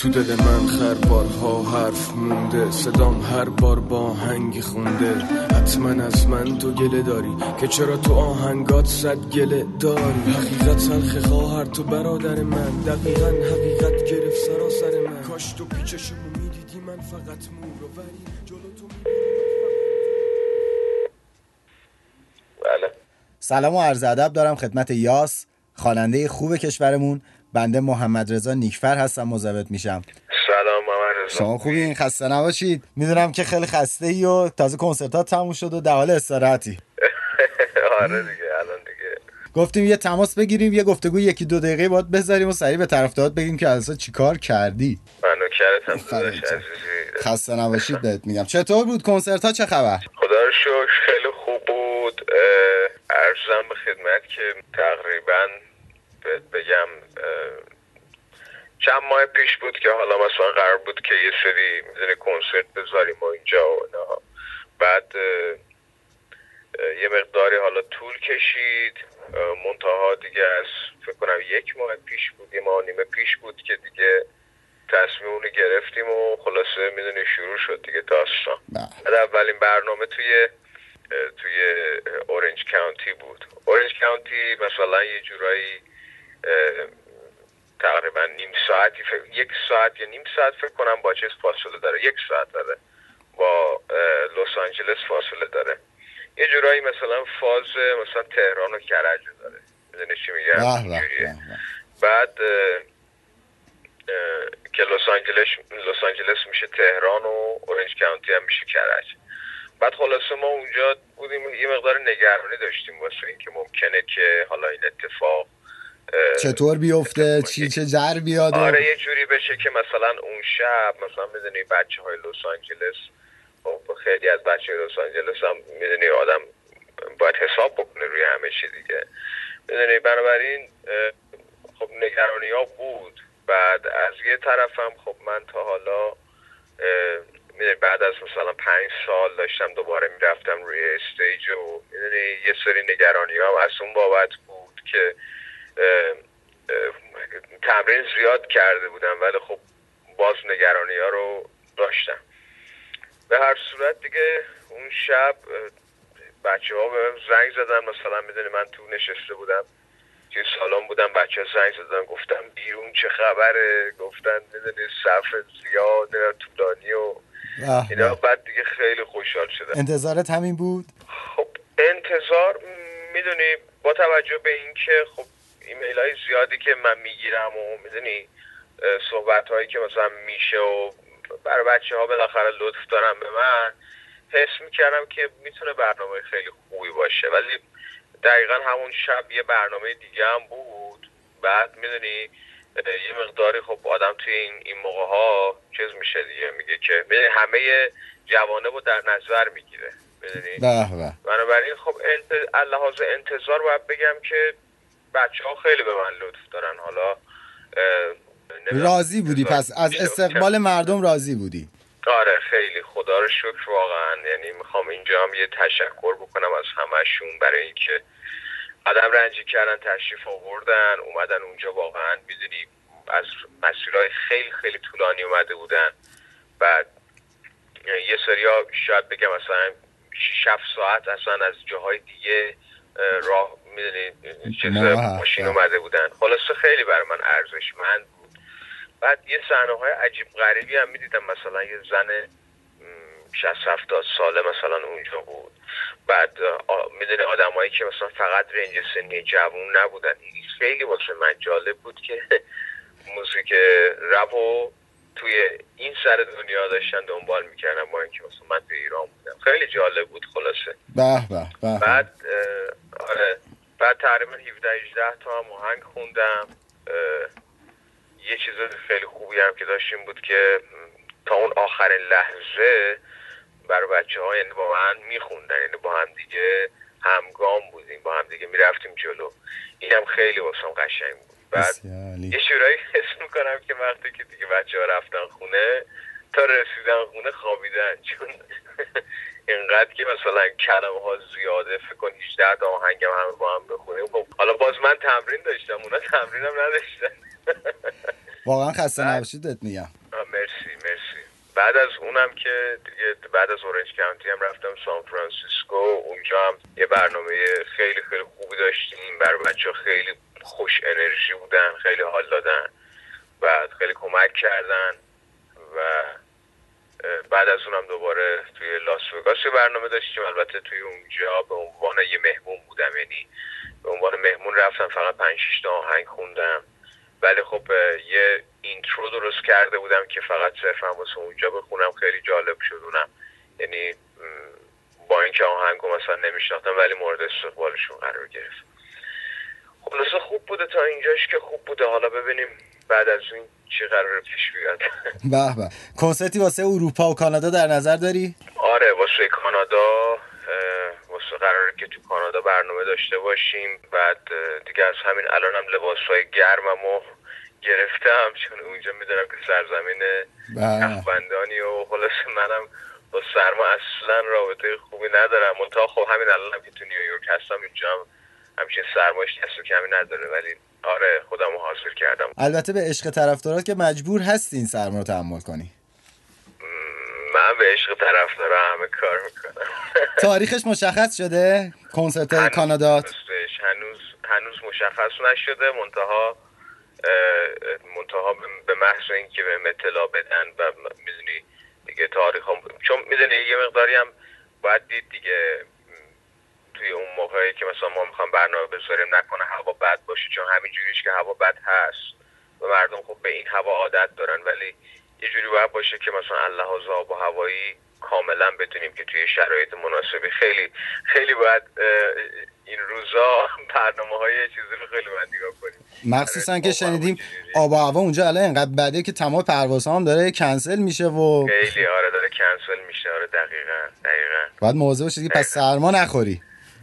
تو دل من خربارها حرف مونده، صدام هر بار با آهنگی خونده. حتما از من تو گله داری که چرا تو آهنگات صد گله داری. حقیقت تلخ خواهر تو برادر من، دقیقاً حقیقت گرفت سراسر من. کاش تو پیچشمو میدیدی، من فقط مورو ولی جلو تو بله. سلام و عرض ادب دارم خدمت یاس، خواننده خوب کشورمون. بنده محمد رضا نیکفر هستم، مزاحمت میشم. سلام محمد رضا. شما خوبین؟ خسته نباشید. میدونم که خیلی خسته ای و تازه کنسرتات تموم شد و در حال استراحتی. آره دیگه، الان دیگه گفتیم یه تماس بگیریم، یه گفتگو یکی دو دقیقه باید بذاریم و سریع به طرفدارات بگیم که اصلا چیکار کردی. منو کرتم داداش عزیزی. خسته نباشید بهت میگم. چطور بود کنسرت ها؟ چه خبر؟ خدا رو شکر خیلی خوب بود. عرضم به خدمت که تقریبا بگم چند ماه پیش بود که حالا مثلا قرار بود که یه سری میدونی کنسرت بذاریم و اینجا و اینا. بعد یه مقداری حالا طول کشید، منتها دیگه از فکر کنم یک ماه پیش بود، یه ماه نیمه پیش بود که دیگه تصمیم اونو گرفتیم و خلاصه میدونی شروع شد دیگه داستان. بعد اولین برنامه توی اورنج کانتی بود. اورنج کانتی مثلا یه جورایی تقریبا نیم ساعتی، یک ساعت یا نیم ساعت فکر کنم با چیز فاصله داره، یک ساعت داره با لس آنجلس فاصله داره. یه جورایی مثلا فاز مثلا تهران و کرج داره، میدونی چی میگم؟ بعد که لس آنجلس میشه تهران و اورنج کانتی هم میشه کرج. بعد خلاصه ما اونجا بودیم، یه مقدار نگرانی داشتیم واسه اینکه ممکنه که حالا این اتفاق چطور بیفته، چه جر بیاد. آره یه جوری بشه که مثلا اون شب مثلا میدونی بچهای لس آنجلس، خیلی از بچهای لس آنجلس هم میدونی آدم باید حساب بکنه روی همه چی دیگه، میدونی. بنابراین خب نگرانی ها بود. بعد از یه طرفم خب من تا حالا میدونی بعد از مثلا 5 سال داشتم دوباره میرفتم روی استیج و میدونی یه سری نگرانی ها از اون بابت بود که تمرین زیاد کرده بودم ولی خب باز نگرانی ها رو داشتم. به هر صورت دیگه اون شب بچه ها به زنگ زدن، مثلا میدونی من تو نشسته بودم توی سالن بودم، بچه ها زنگ زدن گفتم بیرون چه خبره، گفتن میدونی صف زیاد طولانی و اینا. بعد دیگه خیلی خوشحال شدم. انتظارت همین بود؟ خب انتظار میدونی با توجه به این که خب ایمیل های زیادی که من میگیرم و میدونی صحبت هایی که مثلا میشه و برای بچه ها بالاخره لطف دارم به من، حس میکردم که میتونه برنامه خیلی خوبی باشه. ولی دقیقا همون شب یه برنامه دیگه هم بود. بعد میدونی یه مقداری خب آدم توی این موقع ها چیز میشه دیگه، میگه که همه جوانب رو در نظر میگیره، میدونی. بنابراین خب لحاظ انتظار باید بگم که بچه ها خیلی به من لطف دارن. حالا راضی بودی پس از استقبال مردم؟ راضی بودی؟ آره خیلی، خدا رو شکر واقعا. یعنی میخوام اینجا هم یه تشکر بکنم از همه‌شون برای اینکه آدم رنجی کردن، تشریف آوردن، اومدن اونجا. واقعا میدونی از مسیرهای خیلی خیلی طولانی اومده بودن. بعد یه سریا شاید بگم مثلا 6-7 ساعت اصلا از جاهای دیگه راه میدونی چه ماشین اومده بودن. خلاصه خیلی برای من ارزشمند بود. بعد یه صحنه‌های عجیب غریبی هم میدیدم، مثلا یه زن 60-70 ساله مثلا اونجا بود. بعد میدونی آدمایی که مثلا فقط رنج سنی جوون نبودن. خیلی واسه من جالب بود که موزیک رپو توی این سر دنیا داشتن دنبال میکردم، با اینکه مثلا من توی ایران بودم. خیلی جالب بود خلاصه. بعد بعد تقریبا 17-18 تا هم آهنگ خوندم. یه چیز خیلی خوبی هم که داشتیم بود که تا اون آخرین لحظه برای بچه ها یعنی با من میخوندن، یعنی با هم دیگه همگام بودیم، با هم دیگه میرفتیم جلو. اینم خیلی واسم قشنگ بود. بعد یه شورایی حس میکنم که وقتی که دیگه بچه ها رفتن خونه تا رسیدن خونه خوابیدن، چون اینقدر که مثلا کلمه ها زیاده. فکر کن 18 تا آهنگم همه با هم بخونیم. خب حالا باز من تمرین داشتم، اونا تمرینم نداشتن. واقعا خسته نباشید بهت میگم. مرسی. بعد از اونم که دیگه بعد از اورنج کانتی هم رفتم سان فرانسیسکو. اونجا هم یه برنامه خیلی خیلی خوبی داشتیم. برای بچه‌ها خیلی خوش انرژی بودن، خیلی حال دادن، بعد خیلی کمک کردن. و بعد از اونم دوباره توی لاس وگاس یه برنامه داشتیم. البته توی اونجا به عنوان یه مهمون بودم، یعنی به عنوان مهمون رفتم، فقط 5-6 تا آهنگ خوندم. ولی خب یه اینترو درست کرده بودم که فقط صرفا واسه اونجا بخونم. خیلی جالب شد اونم، یعنی با اینکه آهنگو مثلا نمیشناختم ولی مورد استقبالشون قرار گرفت. خلاصه خوب بوده تا اینجاش که خوب بوده. حالا ببینیم بعد از این چی قراره پیش بیاد. به به. کنسرتی واسه اروپا و کانادا در نظر داری؟ آره واسه کانادا، واسه قراره که تو کانادا برنامه داشته باشیم. بعد دیگه از همین الانم لباسای گرممو گرفتم، چون اونجا میدونم که سرزمین یخبندانی و خلاصه منم با سرما اصلا رابطه خوبی ندارم. منتها خب همین الانم که تو نیویورک هستم، اینجا هم همچین سرماش دست و کمی نداره، ولی آره خودمو حاضر کردم. البته به عشق طرفدارات که مجبور هستی این سرما رو تحمل کنی. من به عشق طرفدارا همه کار میکنم. تاریخش مشخص شده کنسرت کانادا؟ هنوز مشخص نشده، منتها به محض اینکه به اطلاع بدن و میدونی دیگه تاریخ هم، چون میدونی یه مقداری هم باید دید دیگه توی اون موقعی که مثلا ما میخوام برنامه بذاریم نکنه هوا بد باشه، چون همین جوریش که هوا بد هست و مردم خب به این هوا عادت دارن، ولی یه جوری باید باشه که مثلا اللحاظ آب و هوایی کاملا بتونیم که توی شرایط مناسبی خیلی باید این روزا برنامه‌های چیزی رو خیلی باید نگاه کنیم، مخصوصا که شنیدیم آب و هوا اونجا الان اینقدر بده که تمام پروازها هم داره کنسل میشه و خیلی آره داره کنسل میشه. آره دقیقاً باید مواظب باشید که پس سرما نخوری.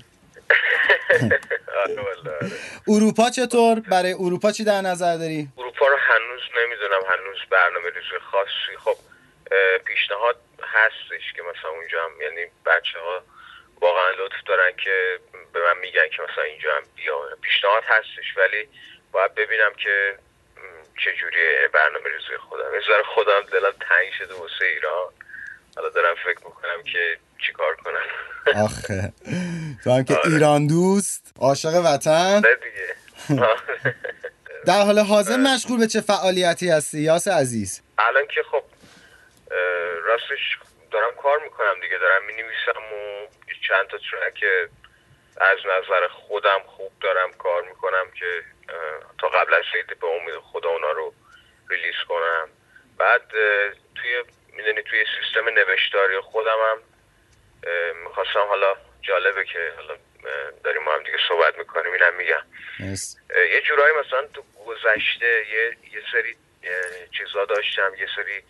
اروپا چطور؟ برای اروپا چی در نظر داری؟ اروپا رو هنوز نمیدونم، هنوز برنامه ریزی خاصی. خب پیشنهاد هستش که مثلا اونجا هم، یعنی بچه‌ها واقعا لطف دارن که به من میگن که مثلا اینجا هم بیا. پیشنهاد هستش ولی باید ببینم که چجوریه برنامه ریزی خودم. یه ذره خودم دلم تنگ شده واسه ایران. حالا دارم فکر میکنم که چیکار کنم. آخه تو هم که ایران دوست، عاشق وطن دیگه. در حال حاضر مشغول به چه فعالیتی هستی یاس عزیز؟ الان که خب راستش دارم کار میکنم دیگه، دارم مینویسم و چند تا ترک از نظر خودم خوب دارم کار میکنم که تا قبل از عید به امید خدا اونا رو ریلیز کنم. بعد توی سیستم نوشتاری خودم هم میخواستم، حالا جالبه که حالا داریم ما هم دیگه صحبت میکنیم، اینم میگم یه جورایی مثلا تو گذشته یه سری چیزا داشتم، یه سری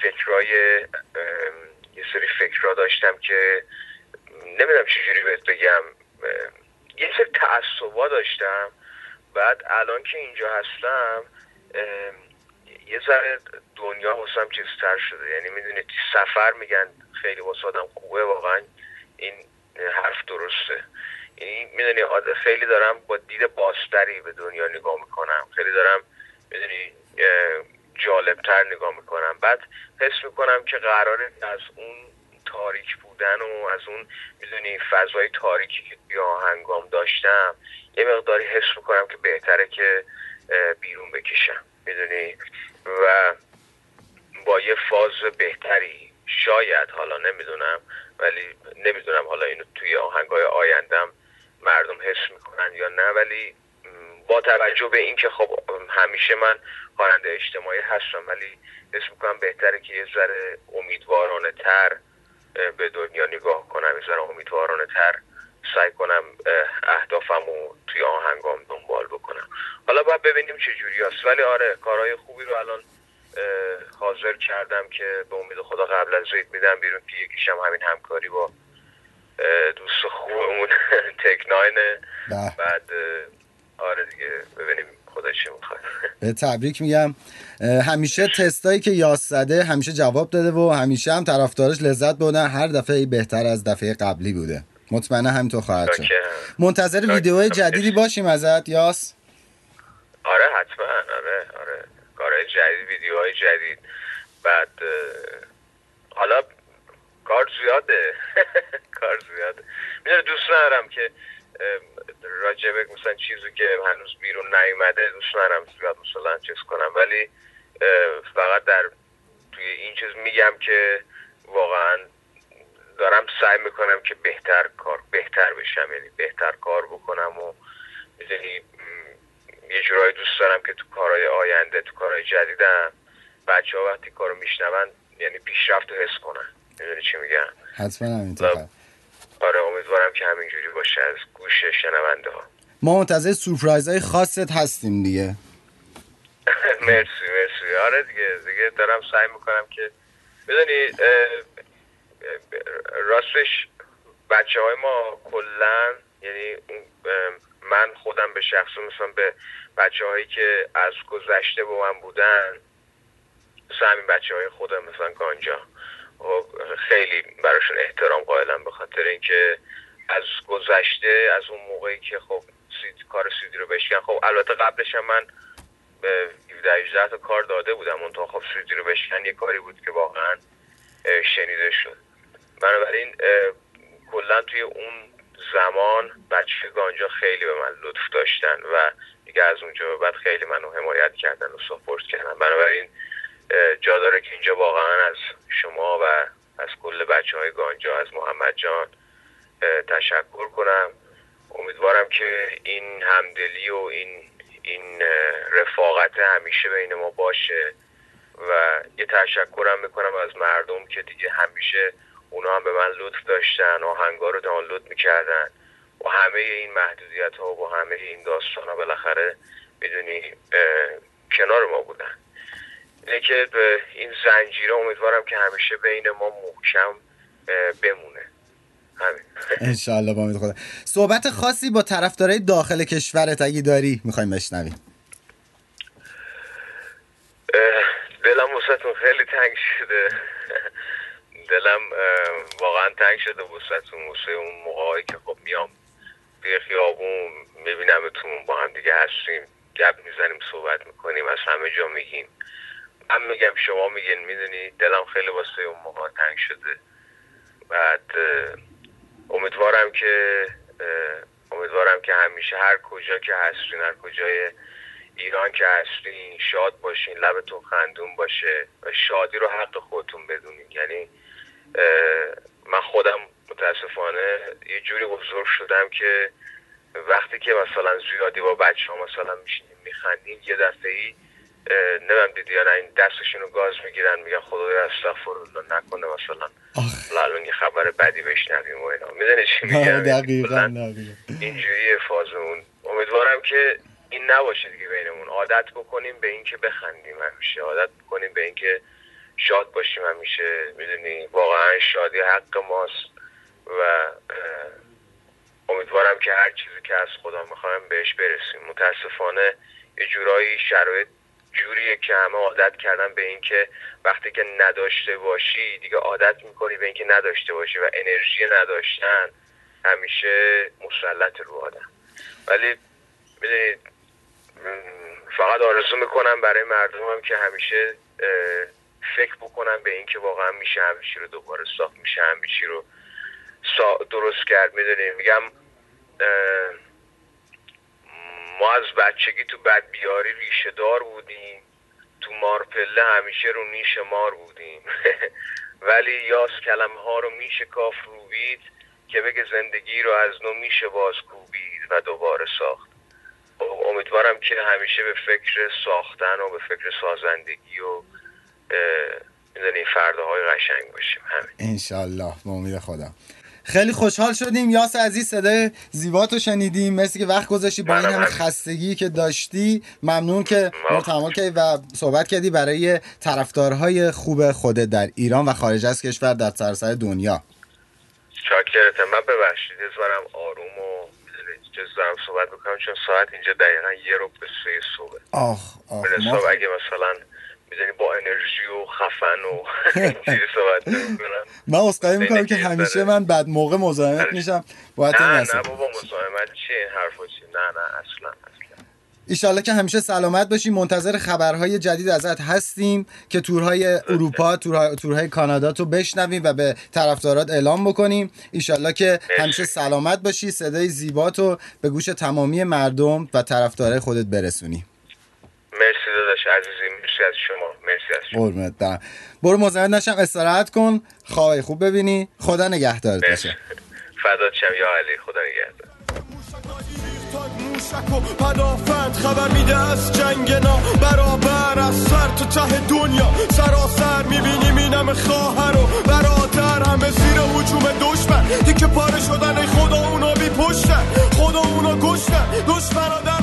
فکرها داشتم که نمیدونم چجوری بهت بگم، یه سری تعصبا داشتم. بعد الان که اینجا هستم یه ذره دنیا واسم چیزتر شده، یعنی میدونی سفر میگن خیلی واسه آدم خوبه، واقعا این حرف درسته. یعنی میدونی خیلی دارم با دید بازتری به دنیا نگاه میکنم، خیلی دارم میدونی جالبتر نگاه میکنم. بعد حس میکنم که قراره از اون تاریک بودن و از اون میدونی فضای تاریکی که توی آهنگام داشتم یه مقداری حس میکنم که بهتره که بیرون بکشم، میدونی، و با یه فاز بهتری شاید، حالا نمیدونم، ولی نمیدونم حالا اینو توی آهنگای آیندم مردم حس میکنن یا نه، ولی با توجه به این که خب همیشه من خواننده اجتماعی هستم، ولی حس میکنم بهتره که یه ذره امیدوارانه تر به دنیا نگاه کنم، یه ذره امیدوارانه تر سعی کنم اهدافمو توی آهنگام دنبال بکنم. حالا باید ببینیم چه جوری هست، ولی آره کارهای خوبی رو الان حاضر کردم که به امید خدا قبل از عید میدم بیرون، که یکیشم همین همکاری با دوست خوبمون تکناینه. بعد آره دیگه ببینیم خدا چی میخواد. به تبریک میگم. همیشه تستایی که یاس زده همیشه جواب داده و همیشه هم طرفدارش لذت بردن، هر دفعه بهتر از دفعه قبلی بوده. مطمئنا همینطور خواهد شد. منتظر ویدیوهای جدیدی باشیم ازت یاس. آره حتما. آره کارهای جدید، ویدیوهای جدید. بعد حالا کار زیاده کار زیاده. میدونی دوست ندارم که راجبه مثلا چیزی که هنوز بیرون نیومده دوست ندارم زیاد مثلا چیز کنم، ولی فقط در توی این چیز میگم که واقعا دارم سعی میکنم که بهتر بشم، یعنی بهتر کار بکنم و میدونی یه جورایی دوست دارم که تو کارهای آینده، تو کارهای جدیدم بچه ها وقتی کارو میشنون یعنی پیشرفت رو حس کنن. میدونی چی میگم؟ حتما همینطور. آره امیدوارم که همینجوری باشه از گوش شنونده ها. ما منتظر سورپرایزهای خاصت هستیم دیگه. مرسی. آره دیگه دارم سعی میکنم که بدونی راستش بچه های ما کلن، یعنی من خودم به شخص مثلا به بچه هایی که از گذشته با من بودن، مثلا همین بچه های خودم مثلا گانجا خیلی براشون احترام قائلم، به خاطر اینکه از گذشته، از اون موقعی که خب کار سیدی رو بشکن، خب البته قبلش هم من به 17 تا کار داده بودم، اون تا خب سیدی رو بشکن یه کاری بود که واقعا شنیده شد. بنابراین کلا توی اون زمان بچه گانجا خیلی به من لطف داشتن و دیگه از اونجا به بعد خیلی منو حمایت کردن و ساپورت کردن. بنابراین جا داره که اینجا واقعا از شما و از کل بچه های گانجا، از محمد جان تشکر کنم. امیدوارم که این همدلی و این رفاقت همیشه بین ما باشه و یه تشکرم میکنم از مردم که دیگه همیشه اونا هم به من لطف داشتن، آهنگا رو دانلود میکردن و همه این محدودیت ها و با همه این داستان ها بالاخره میدونی کنار ما بودن. اینه که این زنجیره امیدوارم که همیشه بین ما محکم بمونه. همین انشالله با امید خدا. صحبت خاصی با طرفدارای داخل کشورت اگه داری میخوایم بشنویم. دلم واسهتون خیلی تنگ شده دلم واقعا تنگ شده واسهتون، واسه اون موقعی که خب میام توی خیابون میبینمتون با هم دیگه هستیم، گپ میزنیم، صحبت میکنیم، از همه جا میگیم، من میگم شما میگین، میدونی دلم خیلی واسه اون موقع تنگ شده. بعد امیدوارم که همیشه هر کجا که هستین، هر کجای ایران که هستین شاد باشین، لبتون خندون باشه و شادی رو حق خودتون بدونین. یعنی من خودم متاسفانه یه جوری بزرگ شدم که وقتی که مثلا زیادی با بچه ها مثلا میشینیم میخندیم، یه دفعه‌ای نمیم دیدی یا نه این دستشون رو گاز میگیرن میگن خدایا استغفرالله نکنه مثلا الان یه خبر بدی بشنویم و اینا. میدونی چی میگم؟ دقیقاً اینجوری فازمون. امیدوارم که این نباشه دیگه بینمون، عادت بکنیم به این که بخندیم همیشه، عادت بکنیم به این که شاد باشیم همیشه. میدونی واقعا شادی حق ماست و امیدوارم که هر چیزی که از خدا میخوایم بهش برسیم. متاسفانه یه جورایی شرایط جوریه که همه عادت کردن به این که وقتی که نداشته باشی دیگه عادت میکنی به این که نداشته باشی و انرژی نداشتن همیشه مسلط رو آدم. ولی میدونید فقط آرزو میکنم برای مردمم که همیشه فکر بکنم به این که واقعا میشه همه چی رو دوباره ساخت، میشه همه چی رو درست کرد. میدونید میگم ما از بچگی تو بدبیاری ریشه دار بودیم، تو مارپله همیشه رو نیش مار بودیم ولی یاس کلمه ها رو میشه کاف روبید که بگه زندگی رو از نو میشه باز کوبید و دوباره ساخت. امیدوارم که همیشه به فکر ساختن و به فکر سازندگی و میدونی فرداهای قشنگ باشیم. همین انشالله با امید خدا. خیلی خوشحال شدیم یاس عزیز، صدای زیباتو شنیدیم، مرسی که وقت گذاشتی با این همه خستگی که داشتی. ممنون که ما تمام کردی و صحبت کردی برای طرفدارهای خوب خودت در ایران و خارج از کشور در سراسر دنیا. شاکرتم. من ببخشید از برم آروم و اجازه دارم صحبت بکنم چون ساعت اینجا دقیقا 1:03 صبح. آخ اگه مثلا میدونی با انرژی و خفن و اینجوری صحبت میکنم من عذرخواهی میکنم که همیشه من بعد موقع مزاحمت میشم. نه بابا مزاحمت چیه این حرفا چیه؟ نه اصلا ایشالله که همیشه سلامت باشی. منتظر خبرهای جدید ازت هستیم که تورهای اروپا، تورهای کانادا تو بشنویم و به طرفدارات اعلام بکنیم. ایشالله که همیشه سلامت باشی، صدای زیباتو به گوش تمامی مردم و طرفدارای خودت برسونی. مرسی داداش عزیزی، مرسی از شما. مرسی از شما. قربونت برم. برو مزاحمت نشم، استراحت کن، خوابای خوب ببینی. خدا نگهدارت باشه. فدات شم یا علی، خدا نگهدار. موشک و پدافند خبر میده از جنگ برابر از سر تو ته دنیا سراسر میبینیم اینم خواهر و برادر همه زیر هجوم دشمن، دیگه پاره شدن. ای خدا اونا بی پشتن، خدا اونا کشتن دشمن.